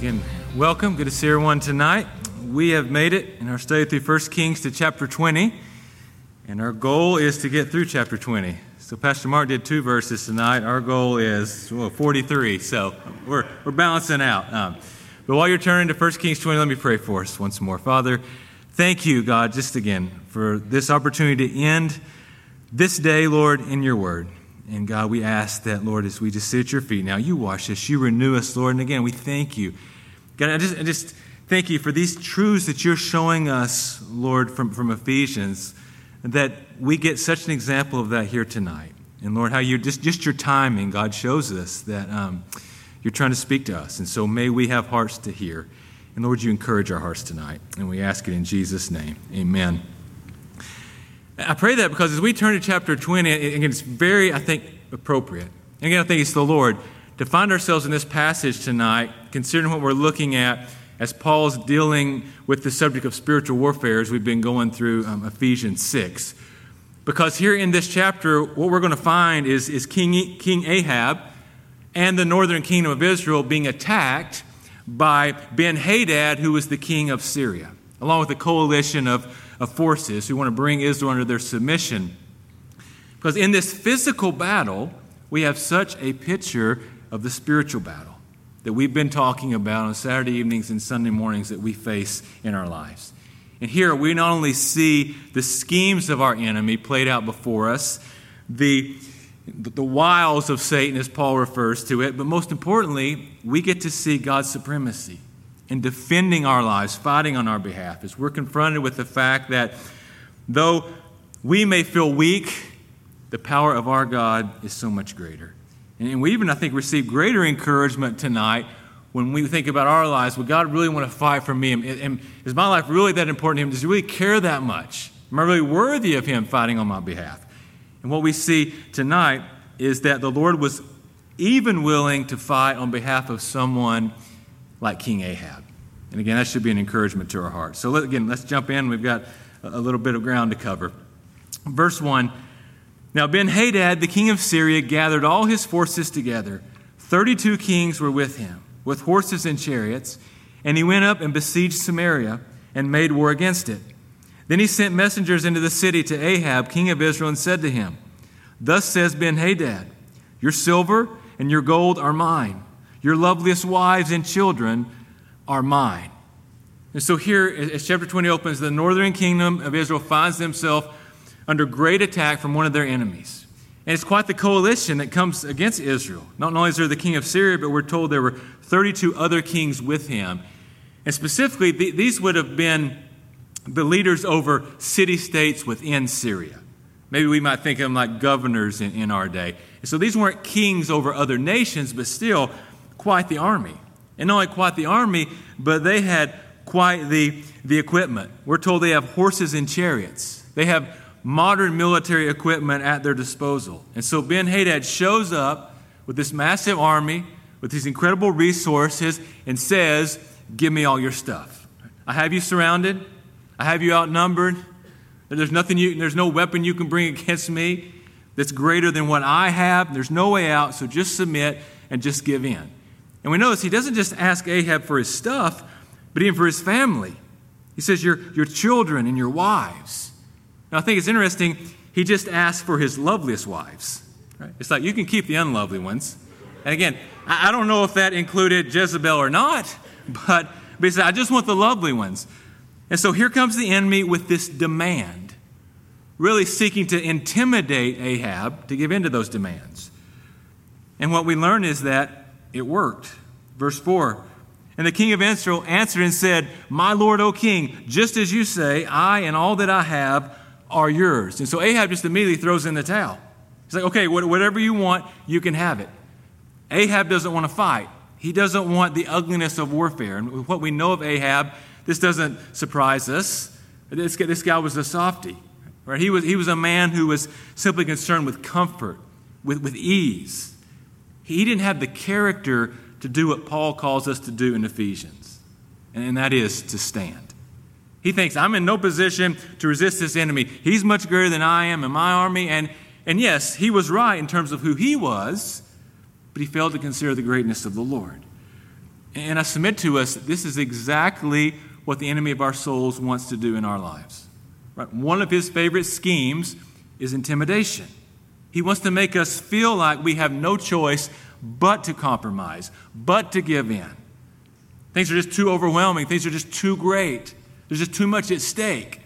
Again, welcome. Good to see everyone tonight. We have made it in our study through 1 Kings to chapter 20, and our goal is to get through chapter 20. So Pastor Mark did 2 verses tonight. Our goal is 43, so we're balancing out. But while you're turning to 1 Kings 20, let me pray for us once more. Father, thank you, God, just again, for this opportunity to end this day, Lord, in your word. And God, we ask that, Lord, as we just sit at your feet now, you wash us, you renew us, Lord. And again, we thank you. God, I just thank you for these truths that you're showing us, Lord, from Ephesians, that we get such an example of that here tonight. And Lord, how you just your timing, God, shows us that you're trying to speak to us. And so may we have hearts to hear. And Lord, you encourage our hearts tonight. And we ask it in Jesus' name. Amen. I pray that because as we turn to chapter 20, again, it's very, I think, appropriate. And again, I think it's the Lord to find ourselves in this passage tonight, considering what we're looking at as Paul's dealing with the subject of spiritual warfare as we've been going through Ephesians 6. Because here in this chapter, what we're going to find is King Ahab and the northern kingdom of Israel being attacked by Ben-Hadad, who was the king of Syria, along with a coalition of forces who want to bring Israel under their submission. Because in this physical battle, we have such a picture of the spiritual battle that we've been talking about on Saturday evenings and Sunday mornings that we face in our lives. And here we not only see the schemes of our enemy played out before us, the wiles of Satan, as Paul refers to it, but most importantly, we get to see God's supremacy in defending our lives, fighting on our behalf, as we're confronted with the fact that though we may feel weak, the power of our God is so much greater. And we even, I think, receive greater encouragement tonight when we think about our lives. Would God really want to fight for me? And is my life really that important to him? Does he really care that much? Am I really worthy of him fighting on my behalf? And what we see tonight is that the Lord was even willing to fight on behalf of someone like King Ahab. And again, that should be an encouragement to our hearts. So let's jump in. We've got a little bit of ground to cover. Verse 1, Now Ben-Hadad, the king of Syria, gathered all his forces together. 32 kings were with him, with horses and chariots, and he went up and besieged Samaria and made war against it. Then he sent messengers into the city to Ahab, king of Israel, and said to him, Thus says Ben-Hadad, Your silver and your gold are mine. Your loveliest wives and children are mine. And so here, as chapter 20 opens, the northern kingdom of Israel finds themselves under great attack from one of their enemies. And it's quite the coalition that comes against Israel. Not only is there the king of Syria, but we're told there were 32 other kings with him. And specifically, these would have been the leaders over city-states within Syria. Maybe we might think of them like governors in our day. And so these weren't kings over other nations, but still quite the army. And not only quite the army, but they had quite the equipment. We're told they have horses and chariots. They have modern military equipment at their disposal. And so Ben-Hadad shows up with this massive army, with these incredible resources, and says, Give me all your stuff. I have you surrounded. I have you outnumbered. There's no weapon you can bring against me that's greater than what I have. There's no way out, so just submit and just give in. And we notice he doesn't just ask Ahab for his stuff, but even for his family. He says, your children and your wives. Now, I think it's interesting, he just asked for his loveliest wives. Right? It's like, you can keep the unlovely ones. And again, I don't know if that included Jezebel or not, but he said, I just want the lovely ones. And so here comes the enemy with this demand, really seeking to intimidate Ahab to give in to those demands. And what we learn is that it worked. Verse 4, And the king of Israel answered and said, My lord, O king, just as you say, I and all that I have are yours. And so Ahab just immediately throws in the towel. He's like, okay, whatever you want, you can have it. Ahab doesn't want to fight. He doesn't want the ugliness of warfare. And what we know of Ahab, this doesn't surprise us. This guy was a softy. Right? He was a man who was simply concerned with comfort, with ease. He didn't have the character to do what Paul calls us to do in Ephesians, and that is to stand. He thinks, I'm in no position to resist this enemy. He's much greater than I am in my army, and yes, he was right in terms of who he was, but he failed to consider the greatness of the Lord. And I submit to us, this is exactly what the enemy of our souls wants to do in our lives. Right? One of his favorite schemes is intimidation. He wants to make us feel like we have no choice but to compromise, but to give in. Things are just too overwhelming. Things are just too great. There's just too much at stake.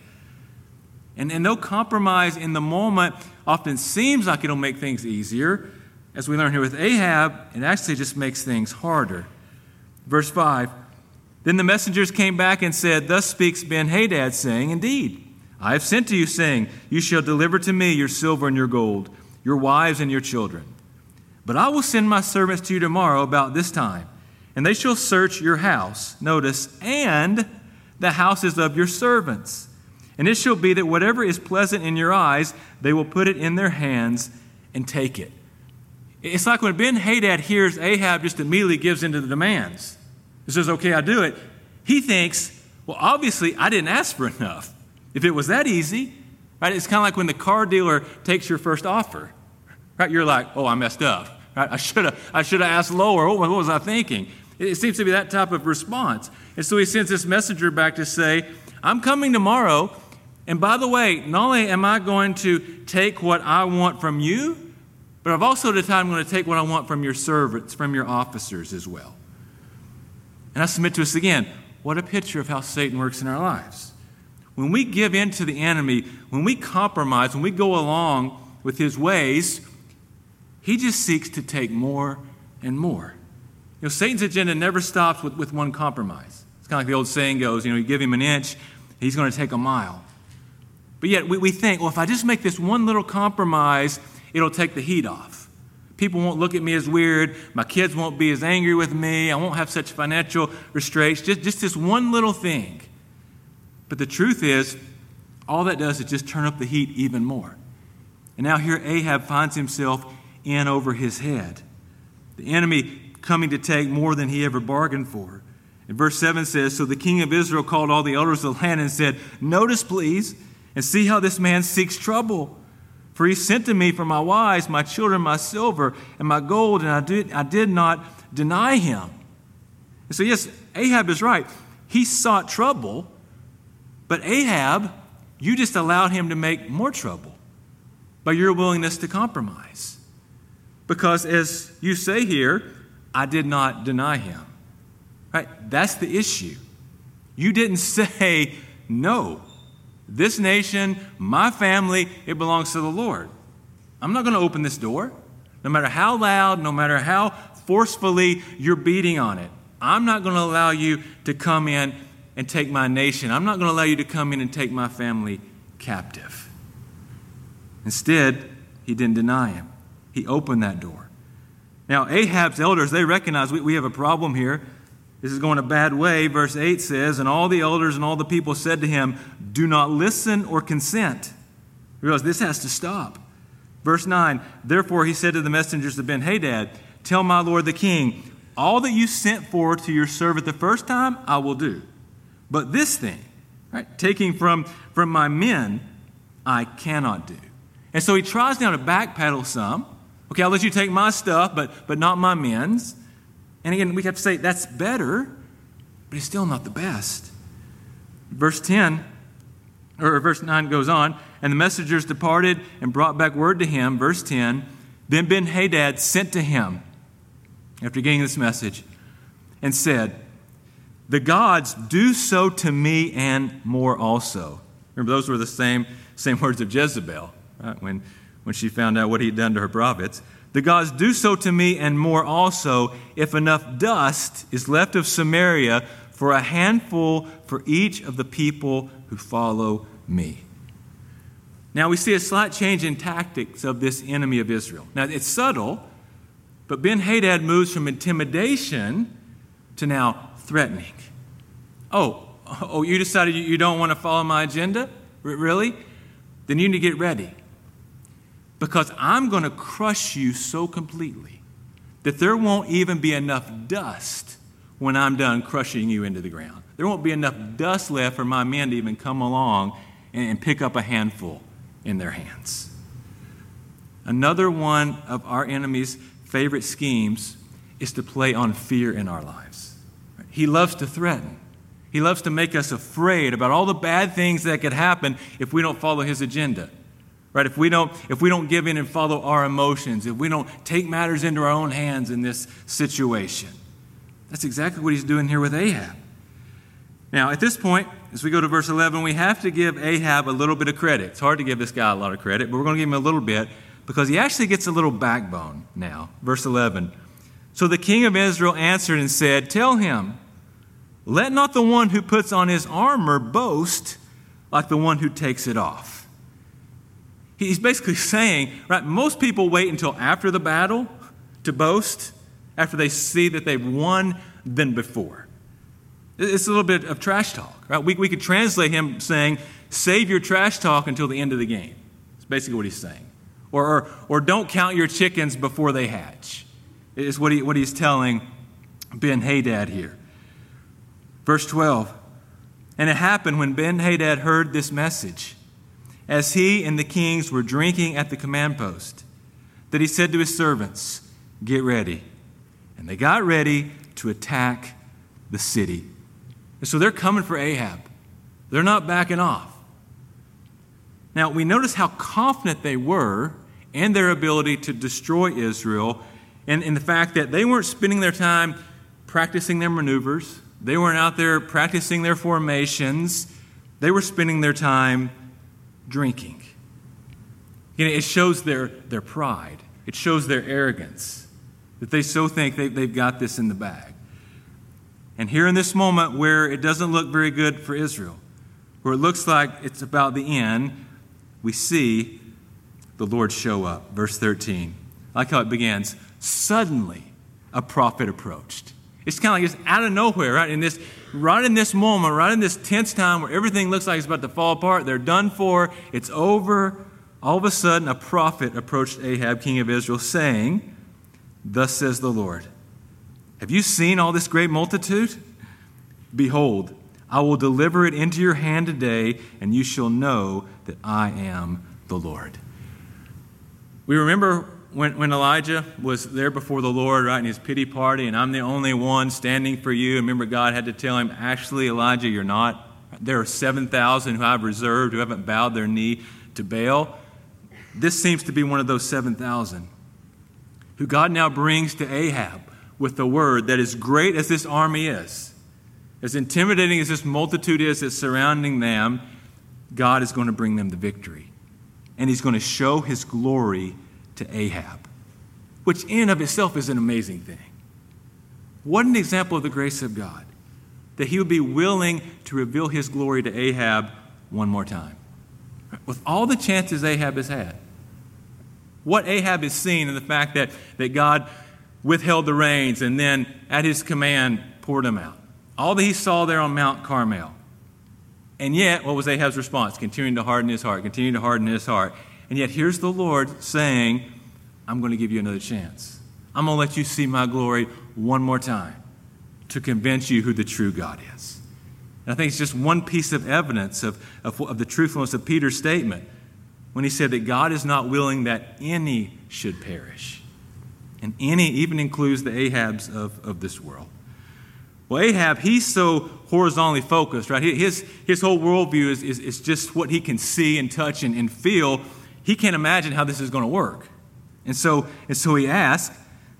And though compromise in the moment often seems like it'll make things easier, as we learn here with Ahab, it actually just makes things harder. Verse 5, then the messengers came back and said, thus speaks Ben-Hadad, saying, indeed, I have sent to you, saying, you shall deliver to me your silver and your gold, your wives and your children. But I will send my servants to you tomorrow about this time, and they shall search your house, notice, and the houses of your servants. And it shall be that whatever is pleasant in your eyes, they will put it in their hands and take it. It's like when Ben-Hadad hears Ahab just immediately gives into the demands. He says, okay, I'll do it. He thinks, well, obviously, I didn't ask for enough. If it was that easy, right? It's kind of like when the car dealer takes your first offer, right? You're like, oh, I messed up, right? I should have asked lower. What was I thinking? It seems to be that type of response. And so he sends this messenger back to say, I'm coming tomorrow. And by the way, not only am I going to take what I want from you, but I've also decided I'm going to take what I want from your servants, from your officers as well. And I submit to us again, what a picture of how Satan works in our lives. When we give in to the enemy, when we compromise, when we go along with his ways, he just seeks to take more and more. You know, Satan's agenda never stops with one compromise. It's kind of like the old saying goes, you give him an inch, he's going to take a mile. But yet we think, well, if I just make this one little compromise, it'll take the heat off. People won't look at me as weird. My kids won't be as angry with me. I won't have such financial restraints. Just this one little thing. But the truth is, all that does is just turn up the heat even more. And now here Ahab finds himself in over his head. The enemy coming to take more than he ever bargained for. And verse 7 says, so the king of Israel called all the elders of the land and said, notice, please, and see how this man seeks trouble. For he sent to me for my wives, my children, my silver, and my gold, and I did not deny him. And so yes, Ahab is right. He sought trouble, but Ahab, you just allowed him to make more trouble by your willingness to compromise. Because as you say here, I did not deny him. Right? That's the issue. You didn't say, no, this nation, my family, it belongs to the Lord. I'm not going to open this door. No matter how loud, no matter how forcefully you're beating on it, I'm not going to allow you to come in and take my nation. I'm not going to allow you to come in and take my family captive. Instead, he didn't deny him. He opened that door. Now, Ahab's elders, they recognize we have a problem here. This is going a bad way. Verse 8 says, and all the elders and all the people said to him, do not listen or consent. Realize this has to stop. Verse 9, therefore he said to the messengers of Ben-Hadad, tell my lord the king, all that you sent for to your servant the first time, I will do. But this thing, right, taking from my men, I cannot do. And so he tries now to backpedal some. Okay, I'll let you take my stuff, but not my men's. And again, we have to say that's better, but it's still not the best. Verse 9 goes on, and the messengers departed and brought back word to him, verse 10, then Ben-Hadad sent to him, after getting this message, and said, the gods do so to me and more also. Remember, those were the same words of Jezebel, right? When she found out what he'd done to her prophets. The gods do so to me and more also, if enough dust is left of Samaria for a handful for each of the people who follow me. Now we see a slight change in tactics of this enemy of Israel. Now it's subtle, but Ben-Hadad moves from intimidation to now threatening. Oh, you decided you don't want to follow my agenda? Really? Then you need to get ready. Because I'm going to crush you so completely that there won't even be enough dust when I'm done crushing you into the ground. There won't be enough dust left for my men to even come along and pick up a handful in their hands. Another one of our enemy's favorite schemes is to play on fear in our lives. he loves to threaten. He loves to make us afraid about all the bad things that could happen if we don't follow his agenda. Right? If we don't give in and follow our emotions, if we don't take matters into our own hands in this situation. That's exactly what he's doing here with Ahab. Now, at this point, as we go to verse 11, we have to give Ahab a little bit of credit. It's hard to give this guy a lot of credit, but we're going to give him a little bit because he actually gets a little backbone now. Verse 11. So the king of Israel answered and said, "Tell him, let not the one who puts on his armor boast like the one who takes it off." He's basically saying, right, most people wait until after the battle to boast, after they see that they've won than before. It's a little bit of trash talk, right? We could translate him saying, save your trash talk until the end of the game. That's basically what he's saying. Or don't count your chickens before they hatch. Is what he's telling Ben-Hadad here. Verse 12. And it happened when Ben-Hadad heard this message, as he and the kings were drinking at the command post, that he said to his servants, "Get ready." And they got ready to attack the city. And so they're coming for Ahab. They're not backing off. Now, we notice how confident they were in their ability to destroy Israel, and in the fact that they weren't spending their time practicing their maneuvers. They weren't out there practicing their formations. They were spending their time drinking. It shows their pride. It shows their arrogance, that they so think they've got this in the bag. And here in this moment where it doesn't look very good for Israel, where it looks like it's about the end, we see the Lord show up. Verse 13. I like how it begins. Suddenly a prophet approached. It's kind of like it's out of nowhere, right? In this moment, right in this tense time where everything looks like it's about to fall apart, they're done for, it's over. All of a sudden, a prophet approached Ahab, king of Israel, saying, "Thus says the Lord, have you seen all this great multitude? Behold, I will deliver it into your hand today, and you shall know that I am the Lord." We remember when Elijah was there before the Lord, right, in his pity party, and I'm the only one standing for you. Remember, God had to tell him, actually, Elijah, you're not. There are 7,000 who I've reserved who haven't bowed their knee to Baal. This seems to be one of those 7,000 who God now brings to Ahab with the word that as great as this army is, as intimidating as this multitude is that's surrounding them, God is going to bring them the victory. And he's going to show his glory to Ahab, which in and of itself is an amazing thing. What an example of the grace of God, that he would be willing to reveal his glory to Ahab one more time. With all the chances Ahab has had, what Ahab has seen in the fact that God withheld the rains and then at his command poured them out. All that he saw there on Mount Carmel. And yet, what was Ahab's response? Continuing to harden his heart, continuing to harden his heart. And yet here's the Lord saying, I'm going to give you another chance. I'm going to let you see my glory one more time to convince you who the true God is. And I think it's just one piece of evidence of the truthfulness of Peter's statement when he said that God is not willing that any should perish. And any even includes the Ahabs of this world. Well, Ahab, he's so horizontally focused, right? His whole worldview is just what he can see and touch and feel. He can't imagine how this is going to work. And so he asked,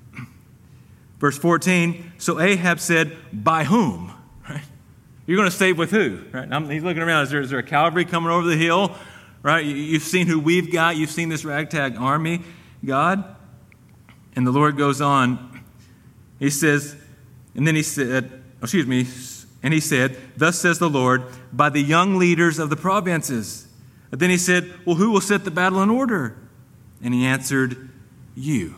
verse 14, so Ahab said, by whom? Right? You're going to stay with who? Right? He's looking around. Is there a cavalry coming over the hill? Right? You've seen who we've got. You've seen this ragtag army, God. And the Lord goes on. He says, and then he said, and he said, thus says the Lord, by the young leaders of the provinces. But then he said, well, who will set the battle in order? And he answered, you.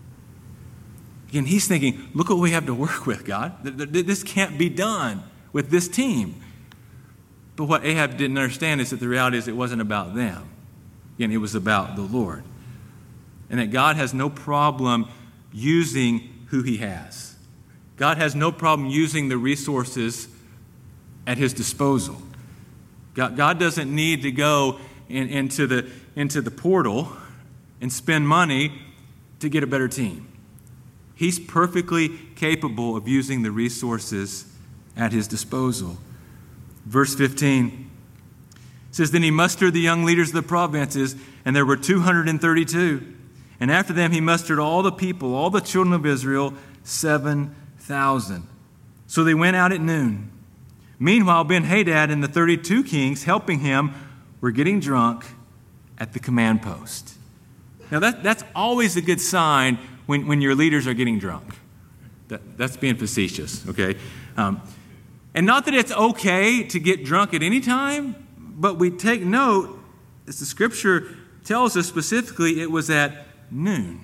Again, he's thinking, look what we have to work with, God. This can't be done with this team. But what Ahab didn't understand is that the reality is it wasn't about them. Again, it was about the Lord. And that God has no problem using who he has. God has no problem using the resources at his disposal. God doesn't need to go into the portal and spend money to get a better team. He's perfectly capable of using the resources at his disposal. Verse 15 says, Then he mustered the young leaders of the provinces, and there were 232. And after them he mustered all the people, all the children of Israel, 7,000. So they went out at noon. Meanwhile, Ben-Hadad and the 32 kings helping him were getting drunk at the command post. Now that's always a good sign when your leaders are getting drunk. That's being facetious, okay? And not that it's okay to get drunk at any time, but we take note, as the Scripture tells us specifically, it was at noon.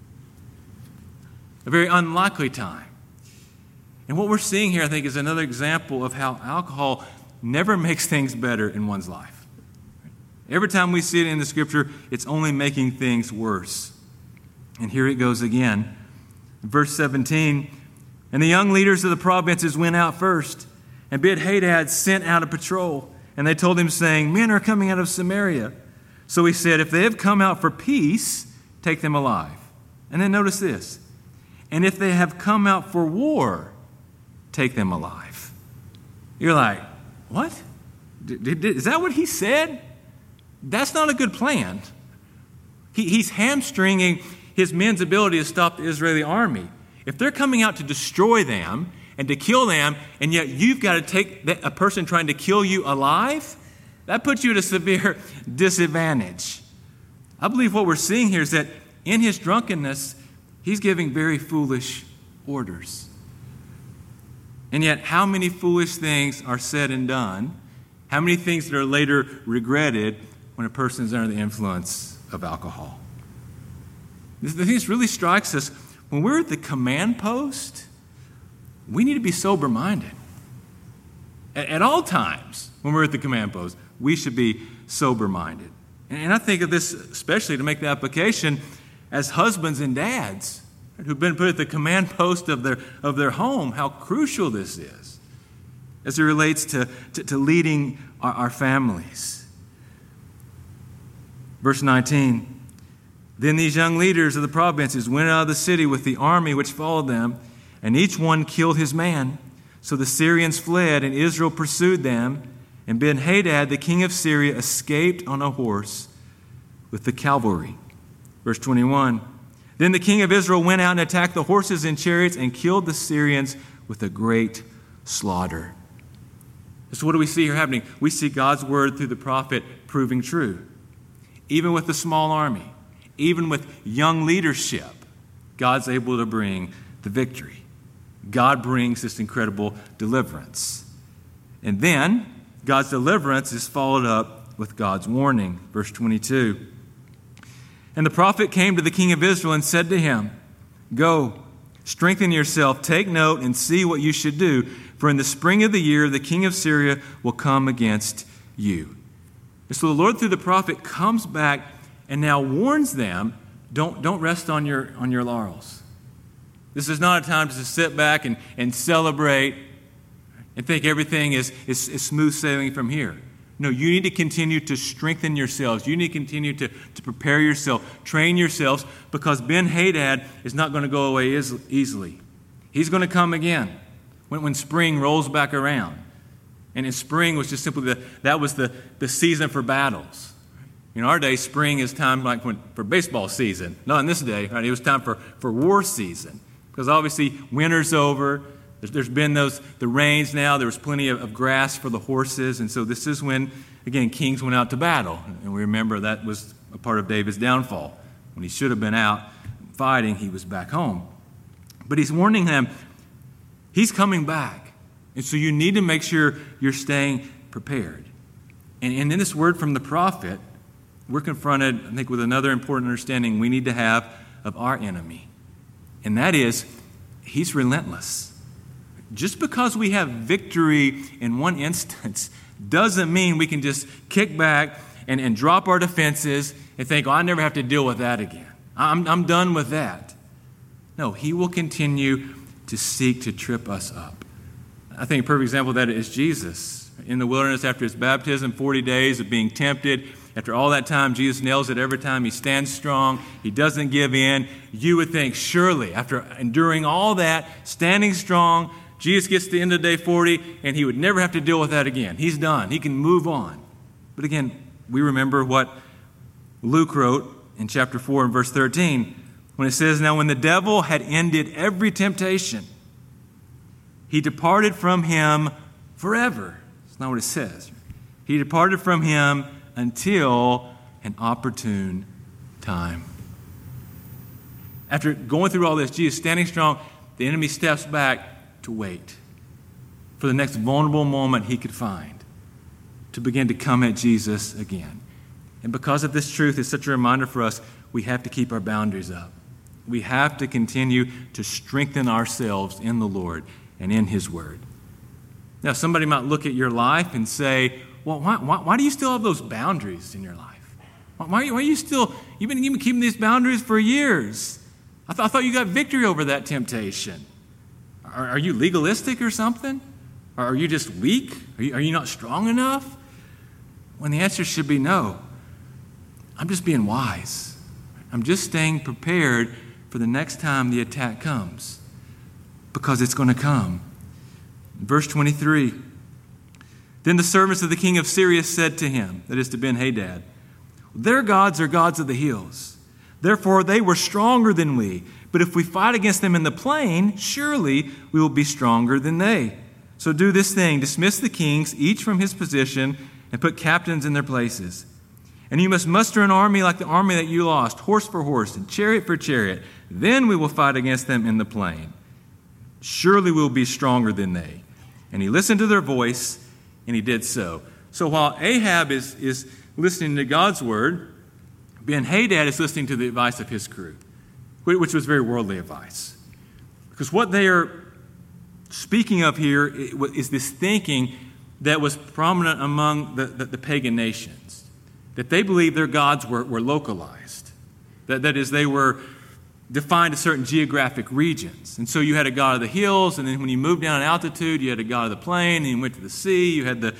A very unlikely time. And what we're seeing here, I think, is another example of how alcohol never makes things better in one's life. Every time we see it in the Scripture, it's only making things worse. And here it goes again. Verse 17, And the young leaders of the provinces went out first, and Ben-Hadad sent out a patrol. And they told him, saying, Men are coming out of Samaria. So he said, If they have come out for peace, take them alive. And then notice this. And if they have come out for war, take them alive. You're like, what? Is that what he said? That's not a good plan. He's hamstringing his men's ability to stop the Israeli army. If they're coming out to destroy them and to kill them, and yet you've got to take a person trying to kill you alive, that puts you at a severe disadvantage. I believe what we're seeing here is that in his drunkenness, he's giving very foolish orders. And yet, how many foolish things are said and done? How many things that are later regretted when a person is under the influence of alcohol? The thing that really strikes us, when we're at the command post, we need to be sober-minded. At all times, when we're at the command post, we should be sober-minded. And I think of this especially to make the application as husbands and dads who've been put at the command post of their home, how crucial this is as it relates to leading our families. Verse 19, Then these young leaders of the provinces went out of the city with the army which followed them, and each one killed his man. So the Syrians fled, and Israel pursued them, and Ben-Hadad, the king of Syria, escaped on a horse with the cavalry. Verse 21, Then the king of Israel went out and attacked the horses and chariots and killed the Syrians with a great slaughter. So what do we see here happening? We see God's word through the prophet proving true. Even with a small army, even with young leadership, God's able to bring the victory. God brings this incredible deliverance. And then God's deliverance is followed up with God's warning. Verse 22. And the prophet came to the king of Israel and said to him, Go, strengthen yourself, take note, and see what you should do. For in the spring of the year, the king of Syria will come against you. And so the Lord, through the prophet, comes back and now warns them, don't rest on your laurels. This is not a time to sit back and celebrate and think everything is smooth sailing from here. No, you need to continue to strengthen yourselves. You need to continue to prepare yourself, train yourselves, because Ben-Hadad is not going to go away easily. He's going to come again when spring rolls back around. And in spring was just simply that was the season for battles. In our day, spring is time for baseball season. Not in this day, right? It was time for war season. Because obviously winter's over. There's been the rains now. There was plenty of grass for the horses. And so this is when, again, kings went out to battle. And we remember that was a part of David's downfall. When he should have been out fighting, he was back home. But he's warning them, he's coming back. And so you need to make sure you're staying prepared. And in this word from the prophet, we're confronted, I think, with another important understanding we need to have of our enemy. And that is, he's relentless. Just because we have victory in one instance doesn't mean we can just kick back and drop our defenses and think, I never have to deal with that again. I'm done with that. No, he will continue to seek to trip us up. I think a perfect example of that is Jesus. In the wilderness after his baptism, 40 days of being tempted. After all that time, Jesus nails it every time. He stands strong. He doesn't give in. You would think, surely, after enduring all that, standing strong, Jesus gets to the end of day 40, and he would never have to deal with that again. He's done. He can move on. But again, we remember what Luke wrote in chapter 4 and verse 13, when it says, "Now when the devil had ended every temptation, he departed from him forever." That's not what it says. He departed from him until an opportune time. After going through all this, Jesus standing strong, the enemy steps back to wait for the next vulnerable moment he could find to begin to come at Jesus again. And because of this truth, it's such a reminder for us, we have to keep our boundaries up. We have to continue to strengthen ourselves in the Lord and in His Word. Now, somebody might look at your life and say, well, why do you still have those boundaries in your life? Why are you still, you've been keeping these boundaries for years. I thought you got victory over that temptation. Are you legalistic or something? Or are you just weak? Are you not strong enough? When the answer should be no. I'm just being wise. I'm just staying prepared for the next time the attack comes, because it's going to come. Verse 23, "Then the servants of the king of Syria said to him," that is to Ben-Hadad, "Their gods are gods of the hills. Therefore they were stronger than we. But if we fight against them in the plain, surely we will be stronger than they. So do this thing, dismiss the kings, each from his position, and put captains in their places. And you must muster an army like the army that you lost, horse for horse and chariot for chariot. Then we will fight against them in the plain. Surely we will be stronger than they." And he listened to their voice, and he did so. So while Ahab is listening to God's word, Ben-Hadad is listening to the advice of his crew, which was very worldly advice. Because what they are speaking of here is this thinking that was prominent among the pagan nations, that they believed their gods were localized. That is, they were defined to certain geographic regions. And so you had a god of the hills, and then when you moved down in altitude, you had a god of the plain, and you went to the sea, you had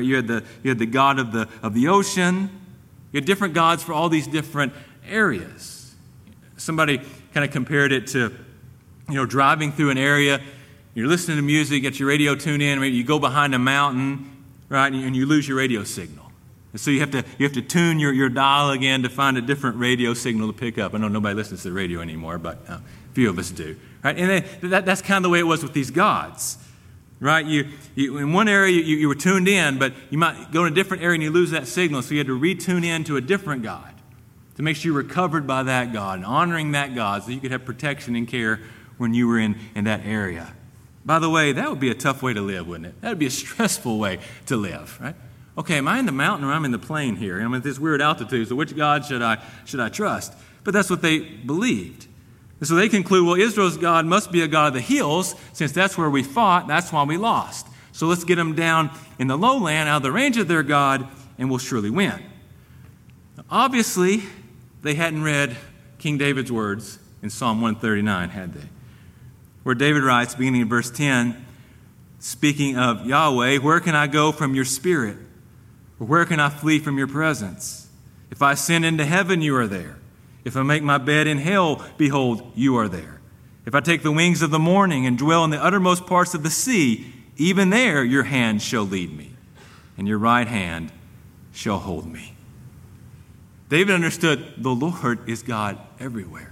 the god of the ocean. You had different gods for all these different areas. Somebody kind of compared it to, driving through an area, you're listening to music, get your radio tuned in, maybe you go behind a mountain, right, and you lose your radio signal. And so you have to tune your dial again to find a different radio signal to pick up. I know nobody listens to the radio anymore, but a few of us do. Right? And that's kind of the way it was with these gods. Right? You in one area you were tuned in, but you might go in a different area and you lose that signal, so you had to retune in to a different God to make sure you were covered by that God and honoring that God so you could have protection and care when you were in that area. By the way, that would be a tough way to live, wouldn't it? That would be a stressful way to live, right? Okay, am I in the mountain or I'm in the plain here? And I'm at this weird altitude, so which God should I trust? But that's what they believed. And so they conclude, well, Israel's God must be a God of the hills, since that's where we fought, that's why we lost. So let's get them down in the lowland, out of the range of their God, and we'll surely win. Now, obviously, they hadn't read King David's words in Psalm 139, had they? Where David writes, beginning in verse 10, speaking of Yahweh, "Where can I go from your spirit? Or where can I flee from your presence? If I ascend into heaven, you are there. If I make my bed in hell, behold, you are there. If I take the wings of the morning and dwell in the uttermost parts of the sea, even there your hand shall lead me, and your right hand shall hold me." David understood the Lord is God everywhere.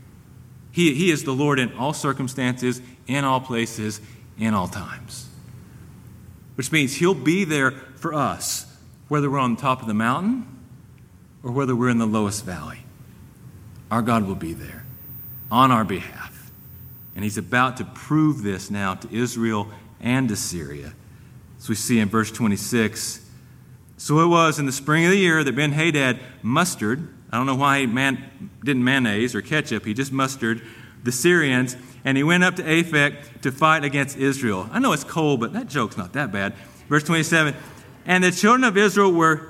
He is the Lord in all circumstances, in all places, in all times. Which means He'll be there for us, whether we're on the top of the mountain or whether we're in the lowest valley. Our God will be there on our behalf. And He's about to prove this now to Israel and to Syria. As we see in verse 26, "So it was in the spring of the year that Ben-Hadad mustered," I don't know why he didn't mayonnaise or ketchup, he just mustered the Syrians, "and he went up to Aphek to fight against Israel." I know it's cold, but that joke's not that bad. Verse 27, "And the children of Israel were,"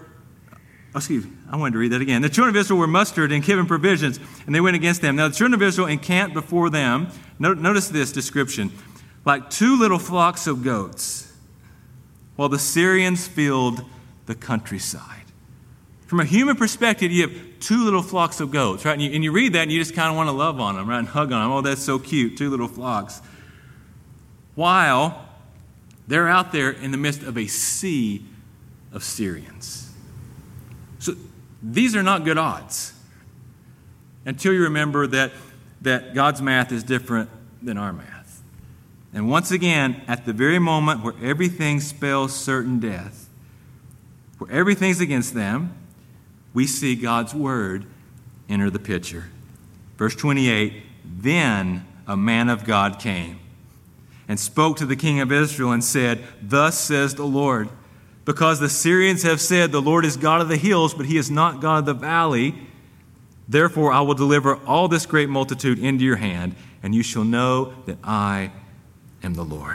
I wanted to read that again. "The children of Israel were mustered and given provisions, and they went against them. Now the children of Israel encamped before them," notice this description, "like two little flocks of goats, while the Syrians filled the countryside." From a human perspective, you have two little flocks of goats, right? And you read that and you just kind of want to love on them, right? And hug on them. Oh, that's so cute, two little flocks. while they're out there in the midst of a sea of Syrians. So these are not good odds until you remember that God's math is different than our math. And once again, at the very moment where everything spells certain death, where everything's against them, we see God's word enter the picture. Verse 28, then a man of God came and spoke to the king of Israel and said, thus says the Lord, because the Syrians have said, the Lord is God of the hills, but he is not God of the valley. Therefore, I will deliver all this great multitude into your hand, and you shall know that I am the Lord.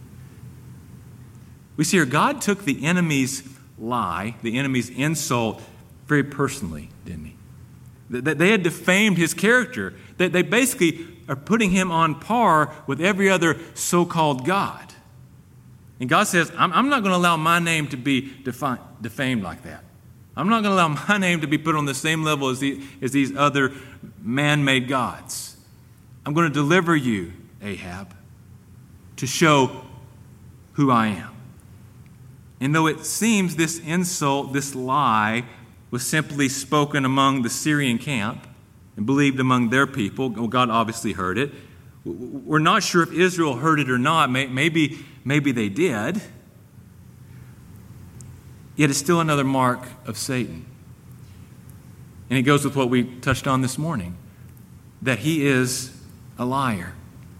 We see here, God took the enemy's lie, the enemy's insult, very personally, didn't he? They had defamed his character. They basically are putting him on par with every other so-called God. And God says, I'm not going to allow my name to be defamed like that. I'm not going to allow my name to be put on the same level as these other man-made gods. I'm going to deliver you, Ahab, to show who I am. And though it seems this insult, this lie, was simply spoken among the Syrian camp and believed among their people, well, God obviously heard it. We're not sure if Israel heard it or not. Maybe they did. Yet it's still another mark of Satan. And it goes with what we touched on this morning, that he is a liar.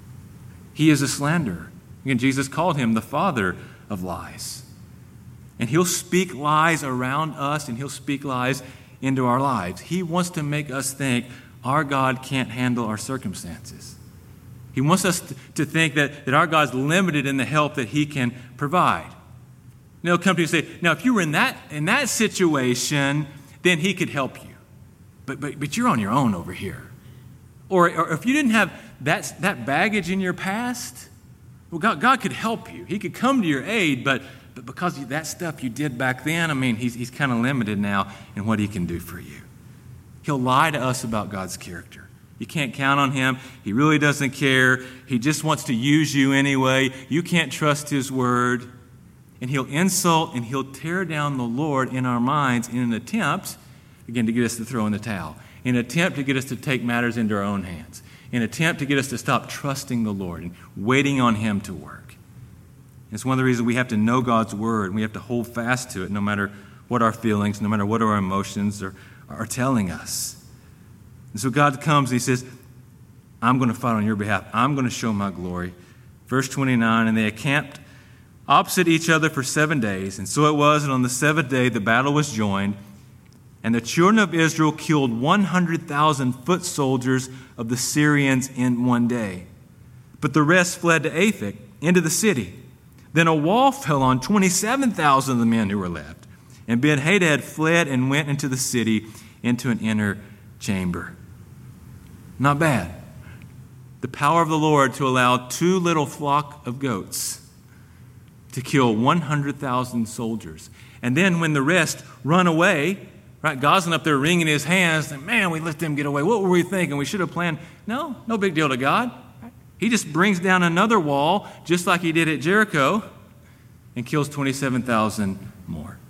He is a slanderer. Again, Jesus called him the father of lies. And he'll speak lies around us, and he'll speak lies into our lives. He wants to make us think our God can't handle our circumstances. He wants us to think that our God's limited in the help that he can provide. And he'll come to you and say, now, if you were in that situation, then he could help you. But you're on your own over here. Or if you didn't have that baggage in your past, well, God could help you. He could come to your aid, but because of that stuff you did back then, he's kind of limited now in what he can do for you. He'll lie to us about God's character. You can't count on him. He really doesn't care. He just wants to use you anyway. You can't trust his word. And he'll insult and he'll tear down the Lord in our minds in an attempt, again, to get us to throw in the towel, in an attempt to get us to take matters into our own hands, in an attempt to get us to stop trusting the Lord and waiting on him to work. It's one of the reasons we have to know God's word and we have to hold fast to it no matter what our feelings, no matter what our emotions are telling us. And so God comes and he says, I'm going to fight on your behalf. I'm going to show my glory. Verse 29, and they encamped opposite each other for 7 days. And so it was, and on the seventh day the battle was joined, and the children of Israel killed 100,000 foot soldiers of the Syrians in one day. But the rest fled to Aphek, into the city. Then a wall fell on 27,000 of the men who were left. And Ben-Hadad fled and went into the city, into an inner chamber. Not bad. The power of the Lord to allow 2 little flock of goats to kill 100,000 soldiers. And then when the rest run away, right, God's up there wringing his hands, and man, we let them get away. What were we thinking? We should have planned. No big deal to God. He just brings down another wall, just like he did at Jericho, and kills 27,000 more.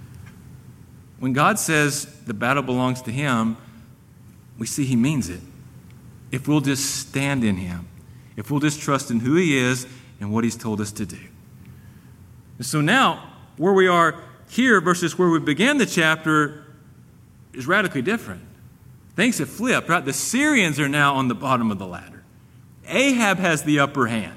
When God says the battle belongs to him, we see he means it. If we'll just stand in him, if we'll just trust in who he is and what he's told us to do. And so now, where we are here versus where we began the chapter is radically different. Things have flipped, right? The Syrians are now on the bottom of the ladder. Ahab has the upper hand.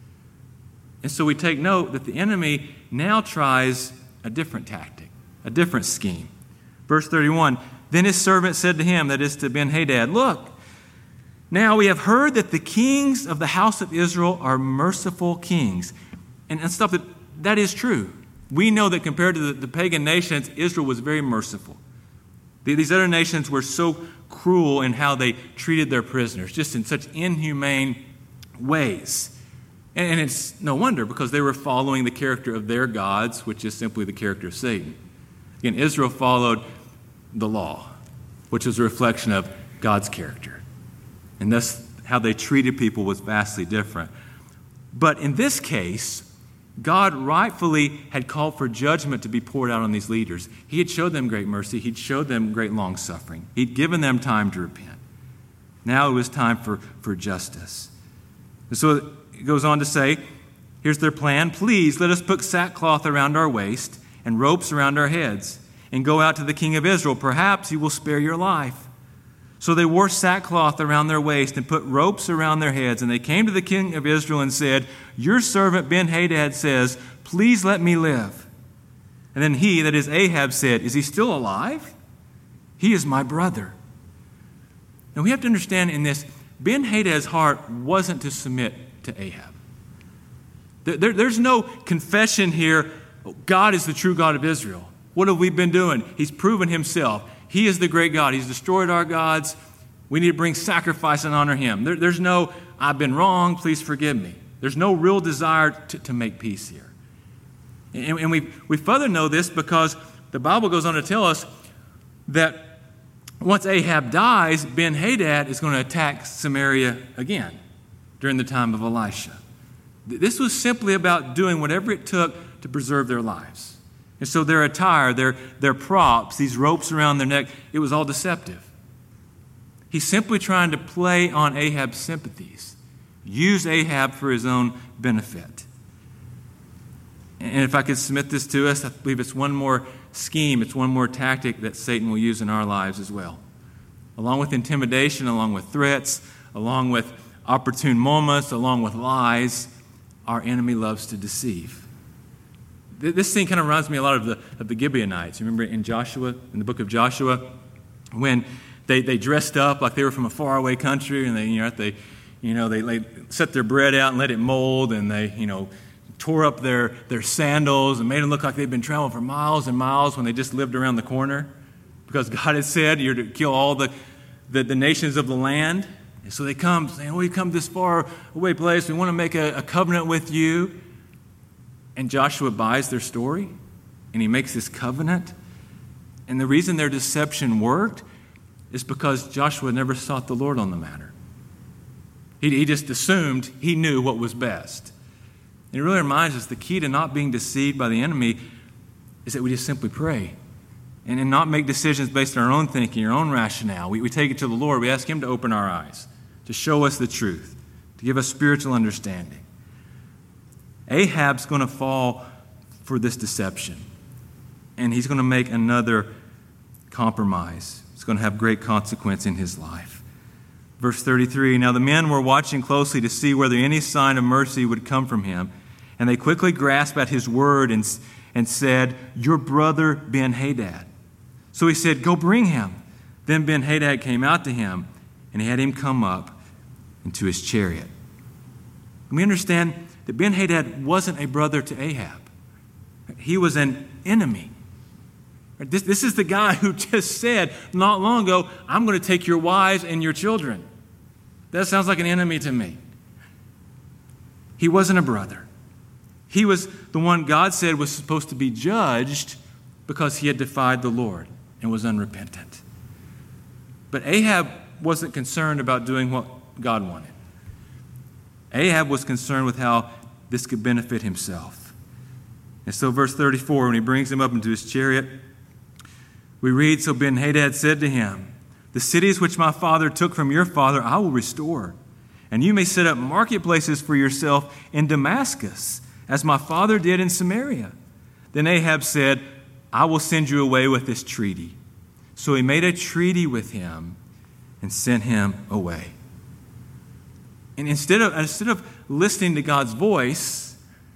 And so we take note that the enemy now tries a different tactic, a different scheme. Verse 31, then his servant said to him, that is to Ben-Hadad, look, now we have heard that the kings of the house of Israel are merciful kings. And stuff that is true. We know that compared to the pagan nations, Israel was very merciful. These other nations were so cruel in how they treated their prisoners, just in such inhumane ways. And it's no wonder, because they were following the character of their gods, which is simply the character of Satan. Again, Israel followed the law, which was a reflection of God's character. And thus, how they treated people was vastly different. But in this case, God rightfully had called for judgment to be poured out on these leaders. He had showed them great mercy. He'd showed them great long-suffering. He'd given them time to repent. Now it was time for justice. And so it goes on to say, here's their plan. Please let us put sackcloth around our waist and ropes around our heads and go out to the king of Israel. Perhaps he will spare your life. So they wore sackcloth around their waist and put ropes around their heads. And they came to the king of Israel and said, your servant Ben-Hadad says, please let me live. And then he, that is Ahab, said, is he still alive? He is my brother. Now we have to understand in this, Ben-Hadad's heart wasn't to submit to Ahab. There's no confession here, God is the true God of Israel. What have we been doing? He's proven himself. He is the great God. He's destroyed our gods. We need to bring sacrifice and honor him. There's no, I've been wrong, please forgive me. There's no real desire to make peace here. And we further know this because the Bible goes on to tell us that once Ahab dies, Ben-Hadad is going to attack Samaria again during the time of Elisha. This was simply about doing whatever it took to preserve their lives. And so their attire, their props, these ropes around their neck, it was all deceptive. He's simply trying to play on Ahab's sympathies, use Ahab for his own benefit. And if I could submit this to us, I believe it's one more scheme, it's one more tactic that Satan will use in our lives as well. Along with intimidation, along with threats, along with opportune moments, along with lies, our enemy loves to deceive. This scene kind of reminds me a lot of the Gibeonites. You remember in Joshua, in the book of Joshua, when they dressed up like they were from a faraway country, and they set their bread out and let it mold, and they tore up their sandals and made them look like they'd been traveling for miles and miles when they just lived around the corner, because God had said you're to kill all the nations of the land. And so they come saying, we come this far away place, we want to make a covenant with you. And Joshua buys their story, and he makes this covenant. And the reason their deception worked is because Joshua never sought the Lord on the matter. He just assumed he knew what was best. And it really reminds us the key to not being deceived by the enemy is that we just simply pray and not make decisions based on our own thinking, our own rationale. We take it to the Lord. We ask him to open our eyes, to show us the truth, to give us spiritual understanding. Ahab's going to fall for this deception, and he's going to make another compromise. It's going to have great consequence in his life. Verse 33, now the men were watching closely to see whether any sign of mercy would come from him, and they quickly grasped at his word and said, your brother Ben-Hadad. So he said, go bring him. Then Ben-Hadad came out to him, and he had him come up into his chariot. And we understand that Ben-Hadad wasn't a brother to Ahab. He was an enemy. This is the guy who just said not long ago, I'm going to take your wives and your children. That sounds like an enemy to me. He wasn't a brother. He was the one God said was supposed to be judged because he had defied the Lord and was unrepentant. But Ahab wasn't concerned about doing what God wanted. Ahab was concerned with how this could benefit himself. And so verse 34, when he brings him up into his chariot, we read, so Ben-Hadad said to him, the cities which my father took from your father I will restore, and you may set up marketplaces for yourself in Damascus, as my father did in Samaria. Then Ahab said, I will send you away with this treaty. So he made a treaty with him and sent him away. And instead of listening to God's voice,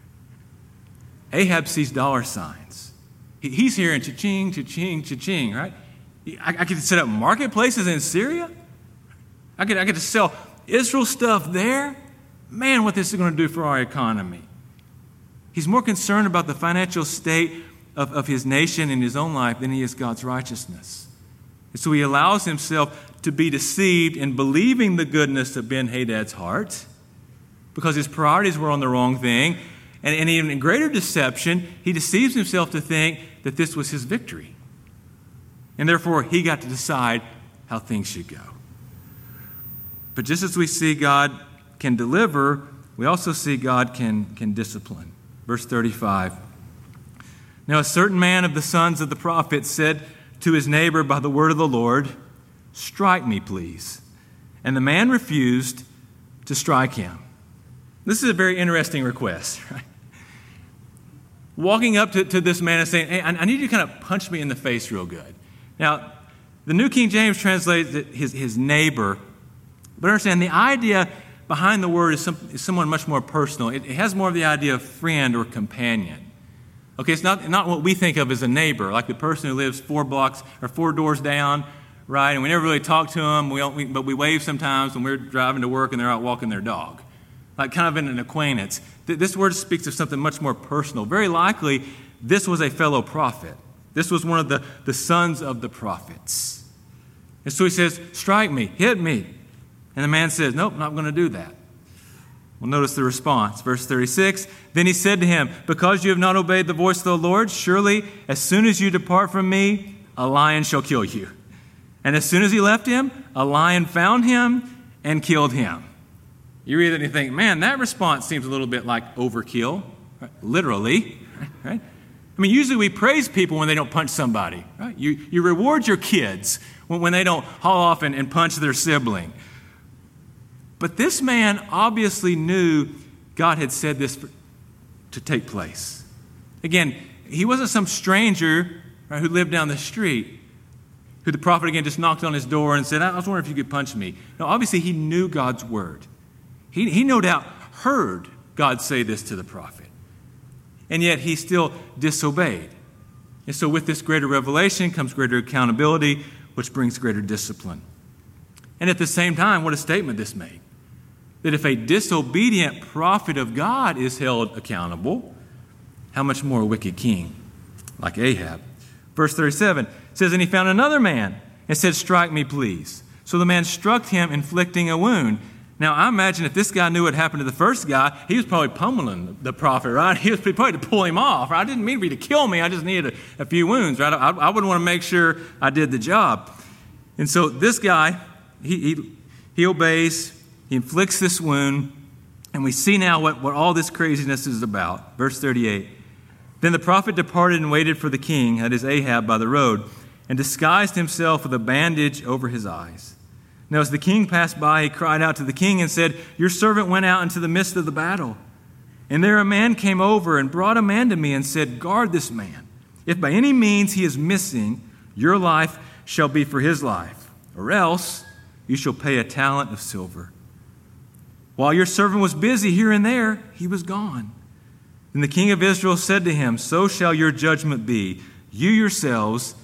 Ahab sees dollar signs. He's hearing cha-ching, cha-ching, cha-ching, right? I get to set up marketplaces in Syria? I get to sell Israel stuff there? Man, what this is going to do for our economy. He's more concerned about the financial state of his nation and his own life than he is God's righteousness. And so he allows himself to be deceived in believing the goodness of Ben-Hadad's heart because his priorities were on the wrong thing. And even in greater deception, he deceives himself to think that this was his victory. And therefore, he got to decide how things should go. But just as we see God can deliver we also see God can discipline. Verse 35. Now a certain man of the sons of the prophets said to his neighbor by the word of the Lord, "Strike me, please." And the man refused to strike him. This is a very interesting request, right? Walking up to this man and saying, "Hey, I need you to kind of punch me in the face real good." Now, the New King James translates it his neighbor. But understand, the idea behind the word is someone much more personal. It has more of the idea of friend or companion. Okay, it's not what we think of as a neighbor, like the person who lives 4 blocks or 4 doors down, right? And we never really talk to them, but we wave sometimes when we're driving to work and they're out walking their dog. Like kind of in an acquaintance. This word speaks of something much more personal. Very likely, this was a fellow prophet. This was one of the sons of the prophets. And so he says, "Strike me, hit me." And the man says, "Nope, I'm not going to do that." Well, notice the response. Verse 36, "Then he said to him, 'Because you have not obeyed the voice of the Lord, surely as soon as you depart from me, a lion shall kill you.' And as soon as he left him, a lion found him and killed him." You read it and you think, man, that response seems a little bit like overkill, right? Literally, right? I mean, usually we praise people when they don't punch somebody, right? You reward your kids when they don't haul off and punch their sibling. But this man obviously knew God had said this to take place. Again, he wasn't some stranger, right, who lived down the street, who the prophet again just knocked on his door and said, "I was wondering if you could punch me." No, obviously he knew God's word. He no doubt heard God say this to the prophet. And yet he still disobeyed. And so with this greater revelation comes greater accountability, which brings greater discipline. And at the same time, what a statement this made. That if a disobedient prophet of God is held accountable, how much more a wicked king like Ahab? Verse 37 says, "And he found another man and said, 'Strike me, please.' So the man struck him, inflicting a wound." Now, I imagine if this guy knew what happened to the first guy, he was probably pummeling the prophet, right? He was probably to pull him off. Right? I didn't mean for you to kill me. I just needed a few wounds, right? I would want to make sure I did the job. And so this guy, he obeys. He inflicts this wound. And we see now what all this craziness is about. Verse 38. "Then the prophet departed and waited for the king, that is Ahab, by the road, and disguised himself with a bandage over his eyes. Now as the king passed by, he cried out to the king and said, 'Your servant went out into the midst of the battle. And there a man came over and brought a man to me and said, Guard this man. If by any means he is missing, your life shall be for his life, or else you shall pay a talent of silver.' While your servant was busy here and there, he was gone. Then the king of Israel said to him, 'So shall your judgment be. You yourself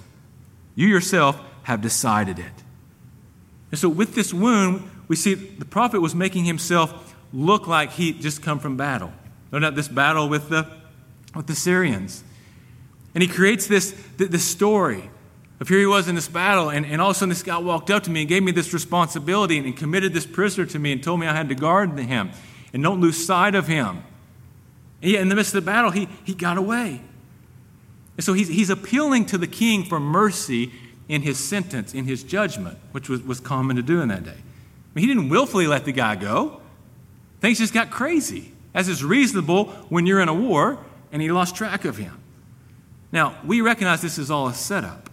have decided it.'" And so with this wound, we see the prophet was making himself look like he'd just come from battle. No doubt this battle with the Syrians. And he creates this story of here he was in this battle, and all of a sudden this guy walked up to me and gave me this responsibility and committed this prisoner to me and told me I had to guard him and don't lose sight of him. And yet in the midst of the battle, he got away. And so he's appealing to the king for mercy in his sentence, in his judgment, which was common to do in that day. I mean, he didn't willfully let the guy go. Things just got crazy, as is reasonable when you're in a war, and he lost track of him. Now, we recognize this is all a setup.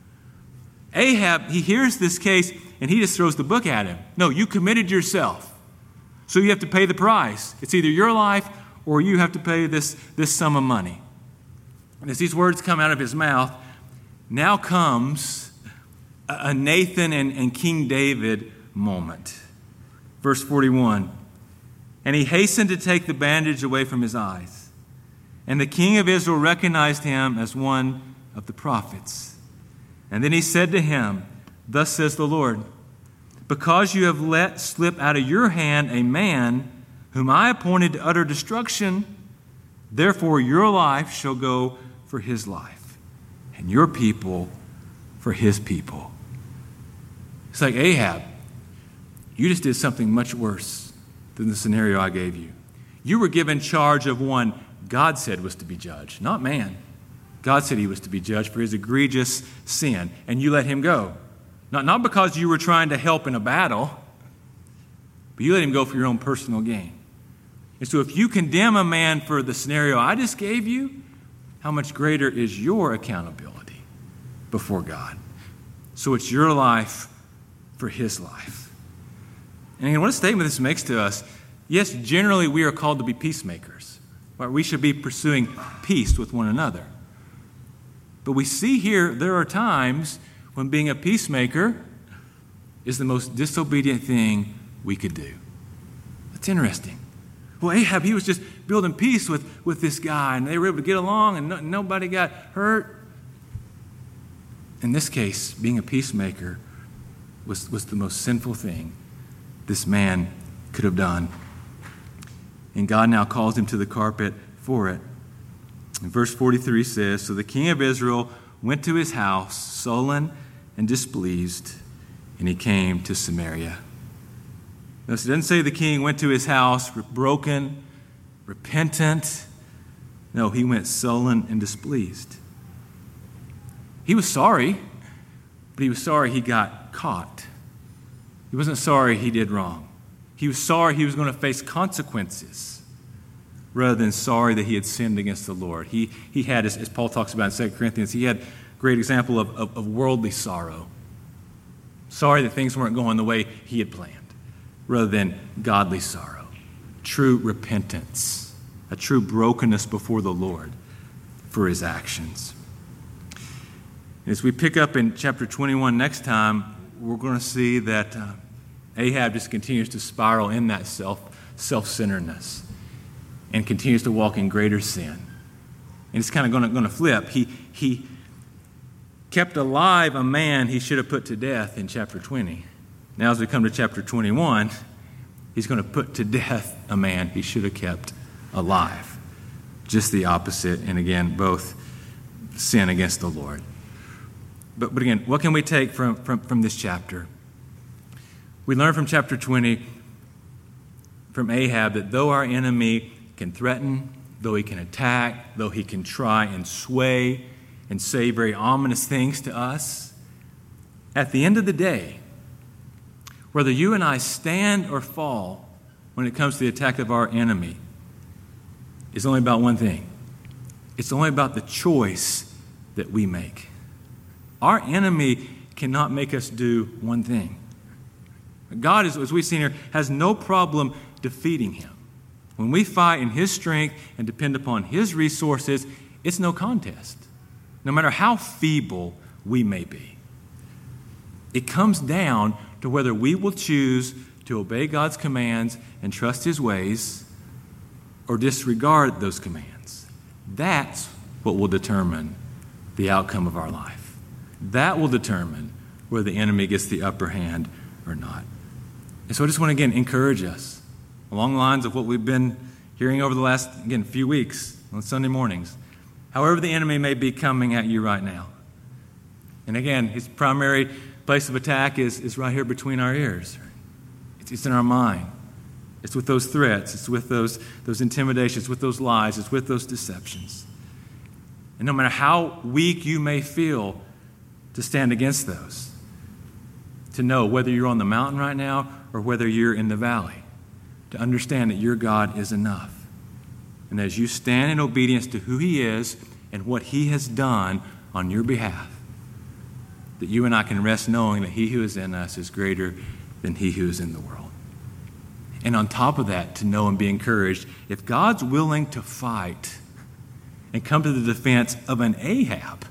Ahab, he hears this case, and he just throws the book at him. No, you committed yourself, so you have to pay the price. It's either your life or you have to pay this sum of money. And as these words come out of his mouth, now comes a Nathan and King David moment. Verse 41, "And he hastened to take the bandage away from his eyes. And the king of Israel recognized him as one of the prophets. And then he said to him, 'Thus says the Lord, because you have let slip out of your hand a man whom I appointed to utter destruction, therefore your life shall go for his life, and your people for his people.'" It's like, Ahab, you just did something much worse than the scenario I gave you. You were given charge of one God said was to be judged, not man. God said he was to be judged for his egregious sin, and you let him go. Not because you were trying to help in a battle, but you let him go for your own personal gain. And so if you condemn a man for the scenario I just gave you, how much greater is your accountability before God? So it's your life for his life. And again, what a statement this makes to us. Yes, generally we are called to be peacemakers. Right? We should be pursuing peace with one another. But we see here there are times when being a peacemaker is the most disobedient thing we could do. That's interesting. Well, Ahab, he was just building peace with this guy, and they were able to get along, and nobody got hurt. In this case, being a peacemaker was the most sinful thing this man could have done. And God now calls him to the carpet for it. And verse 43 says, "So the king of Israel went to his house, sullen and displeased, and he came to Samaria." Notice it doesn't say the king went to his house broken, repentant. No, he went sullen and displeased. He was sorry, but he was sorry he got caught. He wasn't sorry he did wrong. He was sorry he was going to face consequences rather than sorry that he had sinned against the Lord. He had, as Paul talks about in 2 Corinthians, he had a great example of worldly sorrow. Sorry that things weren't going the way he had planned, rather than godly sorrow, true repentance, a true brokenness before the Lord for his actions. As we pick up in chapter 21 next time, we're going to see that Ahab just continues to spiral in that self-centeredness and continues to walk in greater sin. And it's kind of going to flip. He kept alive a man he should have put to death in chapter 20. Now as we come to chapter 21, he's going to put to death a man he should have kept alive. Just the opposite, and again, both sin against the Lord. But again, what can we take from this chapter? We learn from chapter 20 from Ahab that though our enemy can threaten, though he can attack, though he can try and sway and say very ominous things to us, at the end of the day, whether you and I stand or fall when it comes to the attack of our enemy, is only about one thing. It's only about the choice that we make. Our enemy cannot make us do one thing. God, as we've seen here, has no problem defeating him. When we fight in his strength and depend upon his resources, it's no contest, no matter how feeble we may be. It comes down to whether we will choose to obey God's commands and trust his ways or disregard those commands. That's what will determine the outcome of our life. That will determine whether the enemy gets the upper hand or not. And so I just want to, again, encourage us along the lines of what we've been hearing over the last, again, few weeks on Sunday mornings. However the enemy may be coming at you right now. And again, his primary place of attack is right here between our ears. It's in our mind. It's with those threats. It's with those intimidations, with those lies. It's with those deceptions. And no matter how weak you may feel to stand against those, to know whether you're on the mountain right now or whether you're in the valley, to understand that your God is enough. And as you stand in obedience to who he is and what he has done on your behalf, that you and I can rest knowing that he who is in us is greater than he who is in the world. And on top of that, to know and be encouraged, if God's willing to fight and come to the defense of an Ahab,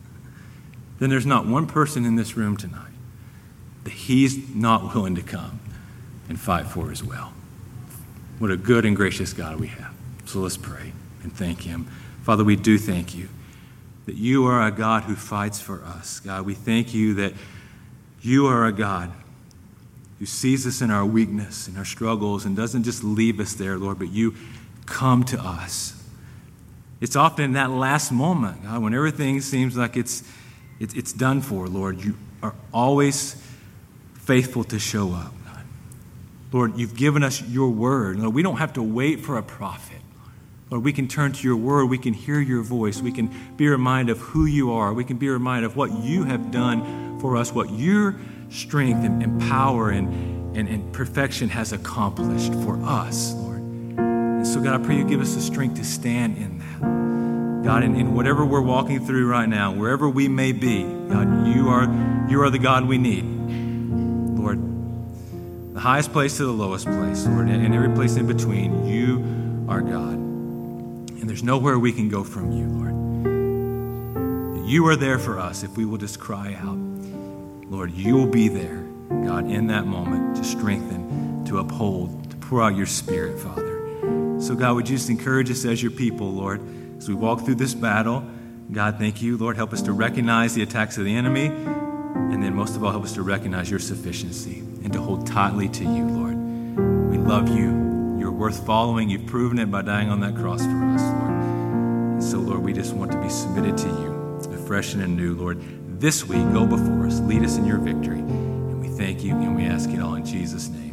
then there's not one person in this room tonight that he's not willing to come and fight for as well. What a good and gracious God we have. So let's pray and thank him. Father, we do thank you that you are a God who fights for us. God, we thank you that you are a God who sees us in our weakness and our struggles and doesn't just leave us there, Lord, but you come to us. It's often in that last moment, God, when everything seems like it's done for, Lord, you are always faithful to show up, God. Lord, you've given us your word. Lord, we don't have to wait for a prophet. Lord, we can turn to your word. We can hear your voice. We can be reminded of who you are. We can be reminded of what you have done for us, what your strength and power and perfection has accomplished for us, Lord. And So God, I pray you give us the strength to stand in that. God, in whatever we're walking through right now, wherever we may be, God, you are the God we need. Lord, the highest place to the lowest place, Lord, and every place in between, you are God. And there's nowhere we can go from you, Lord. You are there for us if we will just cry out. Lord, you will be there, God, in that moment to strengthen, to uphold, to pour out your Spirit, Father. So, God, would you just encourage us as your people, Lord, as we walk through this battle. God, thank you. Lord, help us to recognize the attacks of the enemy, and then most of all, help us to recognize your sufficiency and to hold tightly to you, Lord. We love you. You're worth following. You've proven it by dying on that cross for us, Lord. And so, Lord, we just want to be submitted to you, afresh and anew, Lord. This week, go before us. Lead us in your victory. And we thank you, and we ask it all in Jesus' name.